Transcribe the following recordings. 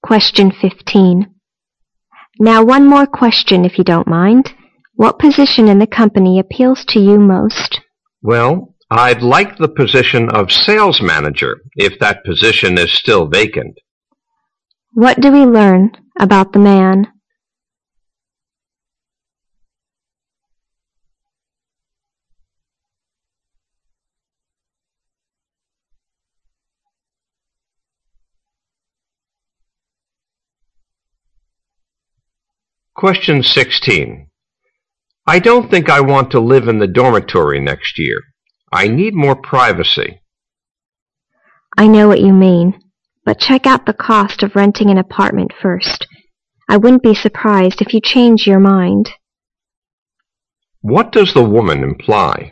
Question 15. Now one more question if you don't mind. What position in the company appeals to you most? Well, I'd like the position of sales manager, if that position is still vacant. What do we learn about the man? Question 16. I don't think I want to live in the dormitory next year. I need more privacy. I know what you mean, but check out the cost of renting an apartment first. I wouldn't be surprised if you change your mind. What does the woman imply?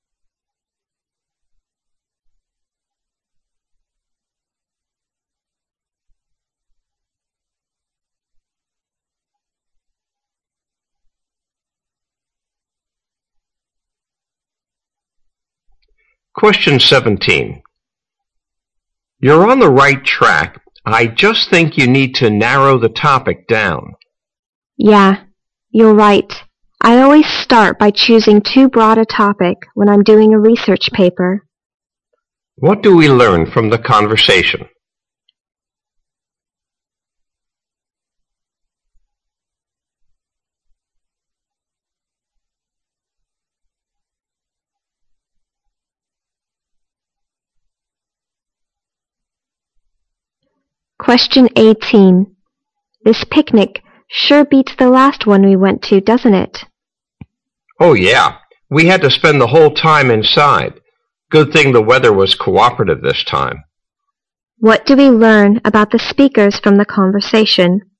Question 17. You're on the right track. I just think you need to narrow the topic down. Yeah, you're right. I always start by choosing too broad a topic when I'm doing a research paper. What do we learn from the conversation? Question 18. This picnic sure beats the last one we went to, doesn't it? Oh yeah, we had to spend the whole time inside. Good thing the weather was cooperative this time. What do we learn about the speakers from the conversation?